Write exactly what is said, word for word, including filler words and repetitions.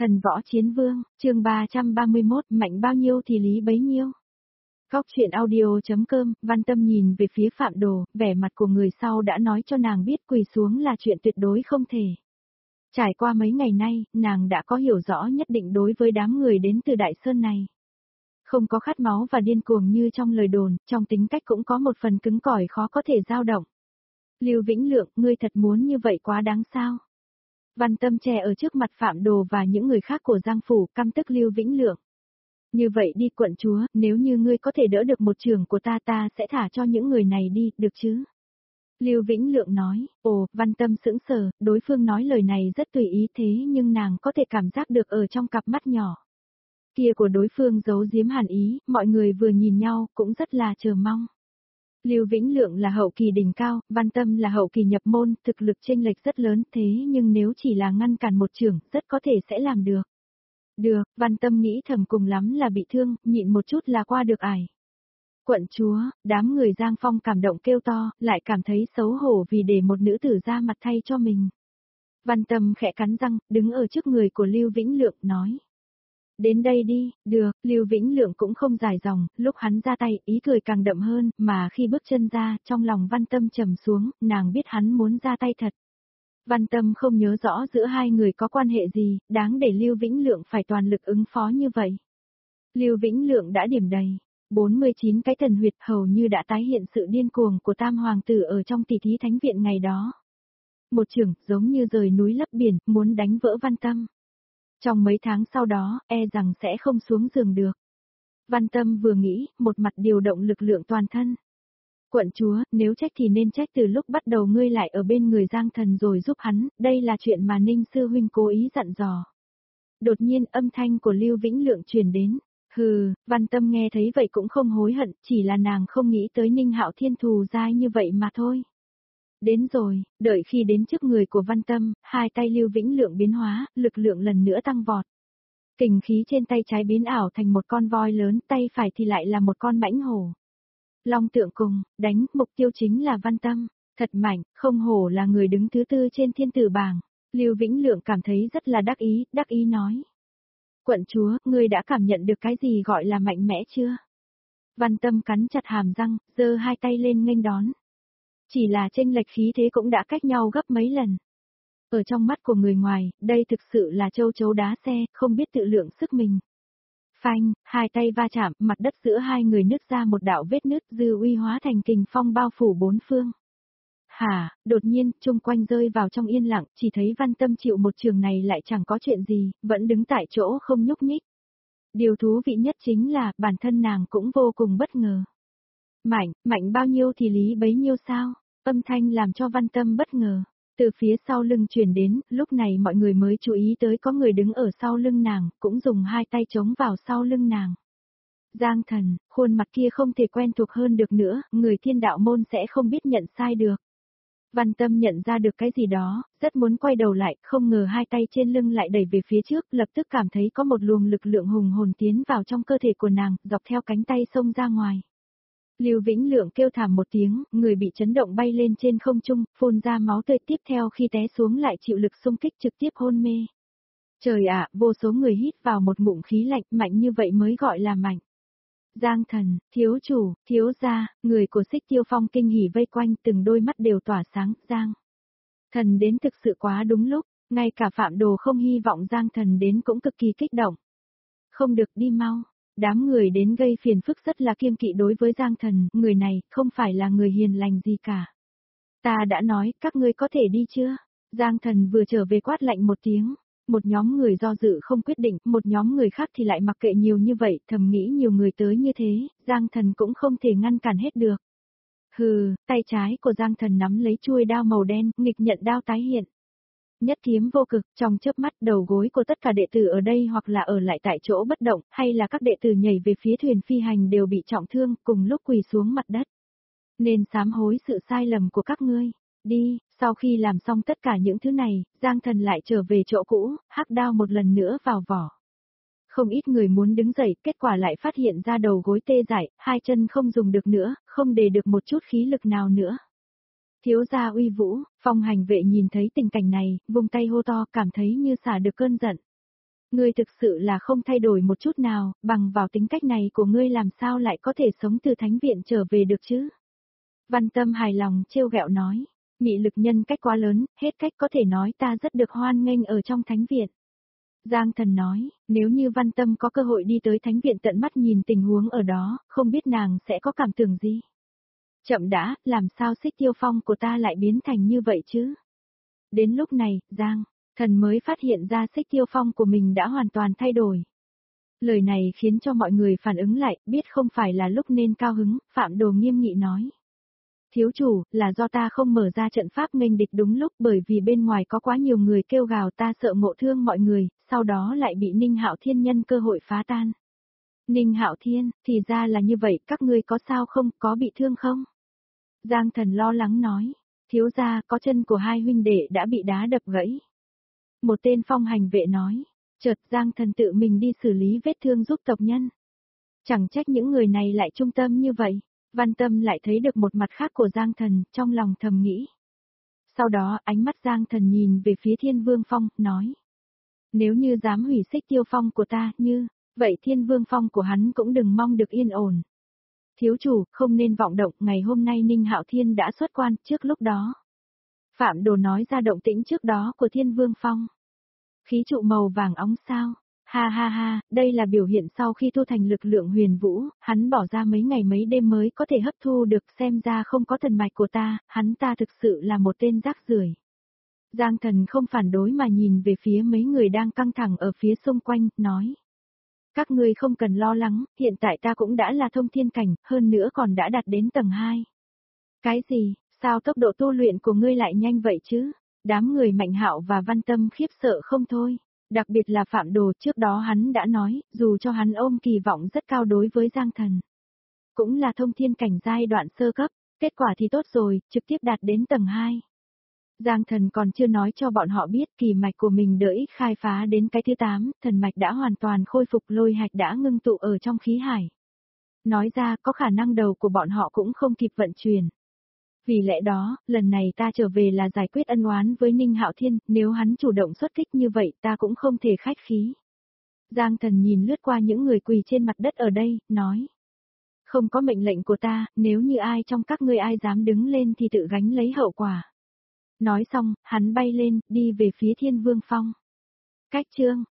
Thần võ chiến vương, chương ba trăm ba mươi mốt, mạnh bao nhiêu thì lý bấy nhiêu. Góc truyện audio.com, Văn Tâm nhìn về phía Phạm Đồ, vẻ mặt của người sau đã nói cho nàng biết quỳ xuống là chuyện tuyệt đối không thể. Trải qua mấy ngày nay, nàng đã có hiểu rõ nhất định đối với đám người đến từ Đại Sơn này. Không có khát máu và điên cuồng như trong lời đồn, trong tính cách cũng có một phần cứng cỏi khó có thể dao động. Lưu Vĩnh Lượng, ngươi thật muốn như vậy quá đáng sao? Văn Tâm che ở trước mặt Phạm Đồ và những người khác của Giang Phủ, căm tức Lưu Vĩnh Lượng. Như vậy đi quận chúa, nếu như ngươi có thể đỡ được một trường của ta ta sẽ thả cho những người này đi, được chứ? Lưu Vĩnh Lượng nói, ồ, Văn Tâm sững sờ, đối phương nói lời này rất tùy ý thế nhưng nàng có thể cảm giác được ở trong cặp mắt nhỏ kia của đối phương giấu giếm hàn ý, mọi người vừa nhìn nhau cũng rất là chờ mong. Lưu Vĩnh Lượng là hậu kỳ đỉnh cao, Văn Tâm là hậu kỳ nhập môn, thực lực chênh lệch rất lớn thế nhưng nếu chỉ là ngăn cản một chưởng, rất có thể sẽ làm được. Được, Văn Tâm nghĩ thầm cùng lắm là bị thương, nhịn một chút là qua được ải. Quận chúa, đám người Giang Phong cảm động kêu to, lại cảm thấy xấu hổ vì để một nữ tử ra mặt thay cho mình. Văn Tâm khẽ cắn răng, đứng ở trước người của Lưu Vĩnh Lượng, nói. Đến đây đi, được, Lưu Vĩnh Lượng cũng không dài dòng, lúc hắn ra tay, ý cười càng đậm hơn, mà khi bước chân ra, trong lòng Văn Tâm trầm xuống, nàng biết hắn muốn ra tay thật. Văn Tâm không nhớ rõ giữa hai người có quan hệ gì, đáng để Lưu Vĩnh Lượng phải toàn lực ứng phó như vậy. Lưu Vĩnh Lượng đã điểm đầy, bốn mươi chín cái thần huyệt hầu như đã tái hiện sự điên cuồng của Tam Hoàng tử ở trong tỷ thí thánh viện ngày đó. Một chưởng, giống như rời núi lấp biển, muốn đánh vỡ Văn Tâm. Trong mấy tháng sau đó, e rằng sẽ không xuống giường được. Văn Tâm vừa nghĩ, một mặt điều động lực lượng toàn thân. Quận chúa, nếu trách thì nên trách từ lúc bắt đầu ngươi lại ở bên người Giang Thần rồi giúp hắn, đây là chuyện mà Ninh Sư Huynh cố ý dặn dò. Đột nhiên âm thanh của Lưu Vĩnh Lượng truyền đến. Hừ, Văn Tâm nghe thấy vậy cũng không hối hận, chỉ là nàng không nghĩ tới Ninh Hạo Thiên thù dai như vậy mà thôi. Đến rồi, đợi khi đến trước người của Văn Tâm, hai tay Lưu Vĩnh Lượng biến hóa, lực lượng lần nữa tăng vọt. Kình khí trên tay trái biến ảo thành một con voi lớn, tay phải thì lại là một con mãnh hổ. Long tượng cùng, đánh, mục tiêu chính là Văn Tâm, thật mạnh, không hổ là người đứng thứ tư trên thiên tử bảng. Lưu Vĩnh Lượng cảm thấy rất là đắc ý, đắc ý nói. Quận chúa, ngươi đã cảm nhận được cái gì gọi là mạnh mẽ chưa? Văn Tâm cắn chặt hàm răng, giơ hai tay lên nghênh đón. Chỉ là chênh lệch khí thế cũng đã cách nhau gấp mấy lần. Ở trong mắt của người ngoài, đây thực sự là châu chấu đá xe, không biết tự lượng sức mình. Phanh, hai tay va chạm, mặt đất giữa hai người nứt ra một đạo vết nứt, dư uy hóa thành kình phong bao phủ bốn phương. Hả, đột nhiên, chung quanh rơi vào trong yên lặng, chỉ thấy Văn Tâm chịu một trường này lại chẳng có chuyện gì, vẫn đứng tại chỗ không nhúc nhích. Điều thú vị nhất chính là, bản thân nàng cũng vô cùng bất ngờ. Mạnh, mạnh bao nhiêu thì lý bấy nhiêu sao? Âm thanh làm cho Văn Tâm bất ngờ. Từ phía sau lưng truyền đến, lúc này mọi người mới chú ý tới có người đứng ở sau lưng nàng, cũng dùng hai tay chống vào sau lưng nàng. Giang Thần, khuôn mặt kia không thể quen thuộc hơn được nữa, người thiên đạo môn sẽ không biết nhận sai được. Văn Tâm nhận ra được cái gì đó, rất muốn quay đầu lại, không ngờ hai tay trên lưng lại đẩy về phía trước, lập tức cảm thấy có một luồng lực lượng hùng hồn tiến vào trong cơ thể của nàng, dọc theo cánh tay xông ra ngoài. Lưu Vĩnh Lượng kêu thảm một tiếng, người bị chấn động bay lên trên không trung, phun ra máu tươi, tiếp theo khi té xuống lại chịu lực xung kích trực tiếp hôn mê. Trời ạ, vô số người hít vào một ngụm khí lạnh, mạnh như vậy mới gọi là mạnh. Giang Thần, thiếu chủ, thiếu gia, người của Xích Tiêu Phong kinh hỉ vây quanh, từng đôi mắt đều tỏa sáng. Giang Thần đến thực sự quá đúng lúc, ngay cả Phạm Đồ không hy vọng Giang Thần đến cũng cực kỳ kích động. Không được, đi mau. Đám người đến gây phiền phức rất là kiêng kỵ đối với Giang Thần, người này không phải là người hiền lành gì cả. Ta đã nói, các ngươi có thể đi chưa? Giang Thần vừa trở về quát lạnh một tiếng. Một nhóm người do dự không quyết định, một nhóm người khác thì lại mặc kệ nhiều như vậy, thầm nghĩ nhiều người tới như thế, Giang Thần cũng không thể ngăn cản hết được. Hừ, tay trái của Giang Thần nắm lấy chuôi đao màu đen, nghịch nhận đao tái hiện. Nhất kiếm vô cực, trong chớp mắt đầu gối của tất cả đệ tử ở đây hoặc là ở lại tại chỗ bất động, hay là các đệ tử nhảy về phía thuyền phi hành đều bị trọng thương, cùng lúc quỳ xuống mặt đất. Nên sám hối sự sai lầm của các ngươi. Đi, sau khi làm xong tất cả những thứ này, Giang Thần lại trở về chỗ cũ, hắc đao một lần nữa vào vỏ. Không ít người muốn đứng dậy, kết quả lại phát hiện ra đầu gối tê dại, hai chân không dùng được nữa, không để được một chút khí lực nào nữa. Thiếu gia uy vũ, Phong Hành vệ nhìn thấy tình cảnh này, vung tay hô to, cảm thấy như xả được cơn giận. Ngươi thực sự là không thay đổi một chút nào, bằng vào tính cách này của ngươi làm sao lại có thể sống từ thánh viện trở về được chứ? Văn Tâm hài lòng trêu ghẹo nói, mị lực nhân cách quá lớn, hết cách có thể nói ta rất được hoan nghênh ở trong thánh viện. Giang Thần nói, nếu như Văn Tâm có cơ hội đi tới thánh viện tận mắt nhìn tình huống ở đó, không biết nàng sẽ có cảm tưởng gì. Chậm đã, làm sao Xích Tiêu Phong của ta lại biến thành như vậy chứ? Đến lúc này, Giang Thần mới phát hiện ra Xích Tiêu Phong của mình đã hoàn toàn thay đổi. Lời này khiến cho mọi người phản ứng lại, biết không phải là lúc nên cao hứng, Phạm Đồ nghiêm nghị nói. Thiếu chủ, là do ta không mở ra trận pháp nghênh địch đúng lúc bởi vì bên ngoài có quá nhiều người kêu gào ta sợ ngộ thương mọi người, sau đó lại bị Ninh Hạo Thiên nhân cơ hội phá tan. Ninh Hạo Thiên, thì ra là như vậy, các ngươi có sao không, có bị thương không? Giang Thần lo lắng nói, thiếu gia có chân của hai huynh đệ đã bị đá đập gãy. Một tên phong hành vệ nói, chợt Giang Thần tự mình đi xử lý vết thương giúp tộc nhân. Chẳng trách những người này lại trung tâm như vậy. Văn Tâm lại thấy được một mặt khác của Giang Thần, trong lòng thầm nghĩ. Sau đó ánh mắt Giang Thần nhìn về phía Thiên Vương Phong, nói. Nếu như dám hủy Xích Tiêu Phong của ta, như, vậy Thiên Vương Phong của hắn cũng đừng mong được yên ổn. Thiếu chủ, không nên vọng động, ngày hôm nay Ninh Hạo Thiên đã xuất quan, trước lúc đó. Phạm Đồ nói ra động tĩnh trước đó của Thiên Vương Phong. Khí trụ màu vàng óng sao. Ha ha ha, đây là biểu hiện sau khi thu thành lực lượng huyền vũ, hắn bỏ ra mấy ngày mấy đêm mới có thể hấp thu được, xem ra không có thần mạch của ta, hắn ta thực sự là một tên rác rưởi. Giang Thần không phản đối mà nhìn về phía mấy người đang căng thẳng ở phía xung quanh, nói. Các ngươi không cần lo lắng, hiện tại ta cũng đã là thông thiên cảnh, hơn nữa còn đã đạt đến tầng hai. Cái gì, sao tốc độ tu luyện của ngươi lại nhanh vậy chứ? Đám người Mạnh Hạo và Văn Tâm khiếp sợ không thôi. Đặc biệt là Phạm Đồ, trước đó hắn đã nói, dù cho hắn ôm kỳ vọng rất cao đối với Giang Thần. Cũng là thông thiên cảnh giai đoạn sơ cấp, kết quả thì tốt rồi, trực tiếp đạt đến tầng hai. Giang Thần còn chưa nói cho bọn họ biết kỳ mạch của mình đợi khai phá đến cái thứ tám, thần mạch đã hoàn toàn khôi phục, lôi hạch đã ngưng tụ ở trong khí hải. Nói ra có khả năng đầu của bọn họ cũng không kịp vận chuyển. Vì lẽ đó, lần này ta trở về là giải quyết ân oán với Ninh Hạo Thiên, nếu hắn chủ động xuất kích như vậy ta cũng không thể khách khí. Giang Thần nhìn lướt qua những người quỳ trên mặt đất ở đây, nói. Không có mệnh lệnh của ta, nếu như ai trong các ngươi ai dám đứng lên thì tự gánh lấy hậu quả. Nói xong, hắn bay lên, đi về phía Thiên Vương Phong. Cách chương